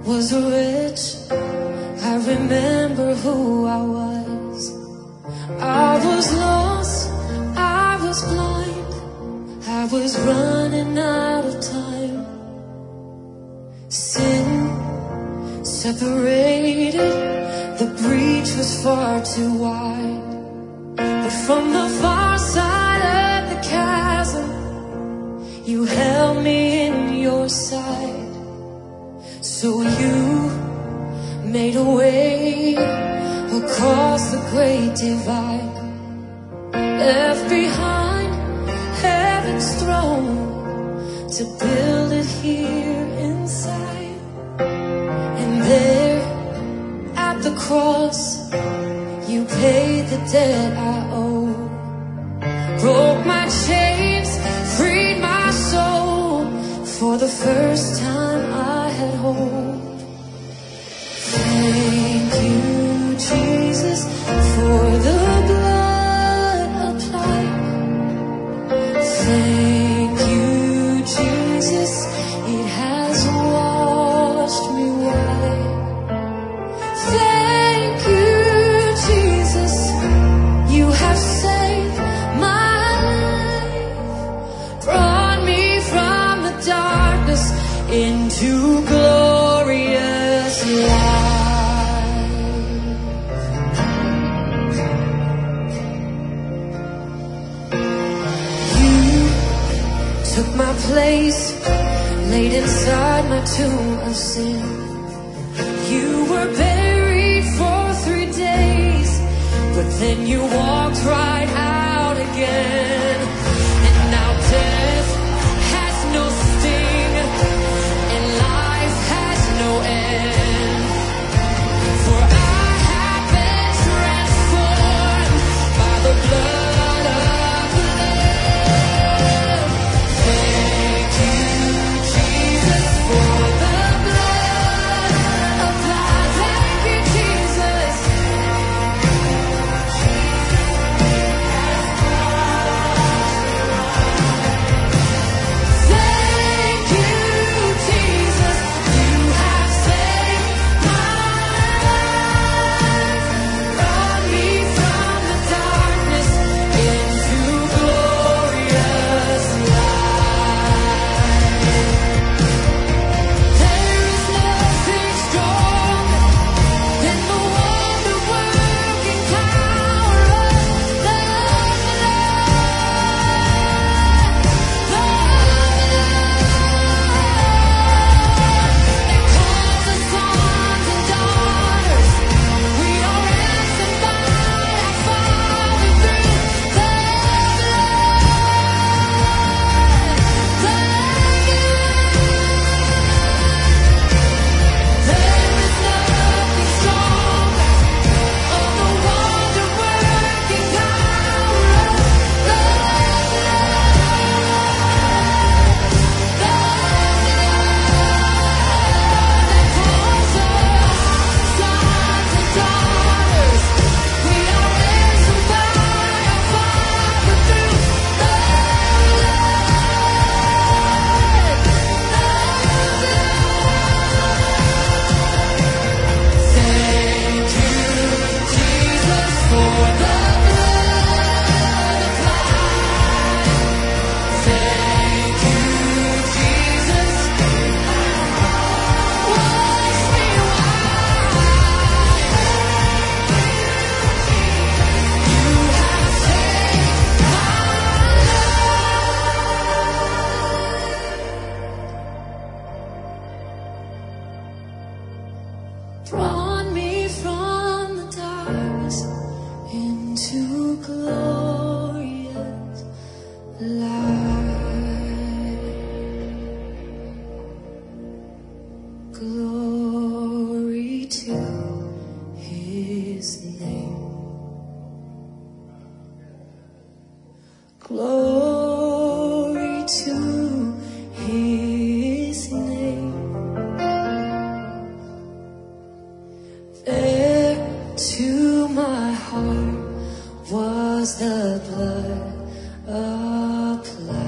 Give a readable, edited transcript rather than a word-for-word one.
was rich, I remember who I was. I was lost, I was blind, I was running out of time. Sin separated, the breach was far too wide. But from the far side of the chasm, you held me in your side. So you made a way across the great divide, left behind heaven's throne to build it here inside. And there at the cross, you paid the debt I owe, broke my chains, freed my soul. For the first time I had hope. Thank you, Jesus, for the blood applied. Thank you, Jesus, it has washed me white. Thank you, Jesus, you have saved my life, brought me from the darkness into glorious light. You took my place, laid inside my tomb of sin. You were buried for 3 days, but then you walked right out again. And now death has no sting, and life has no end. For I have been transformed by the blood of the Lamb. Thank you, Jesus, for the blood applied. Thank you, Jesus. Thank you, Jesus, you have saved my life, brought me from the darkness into glorious light. There is nothing stronger than the wonder-working power of the brought me from the darkness into glorious light. Glory to His name. Glory to His name. There to my heart was the blood applied.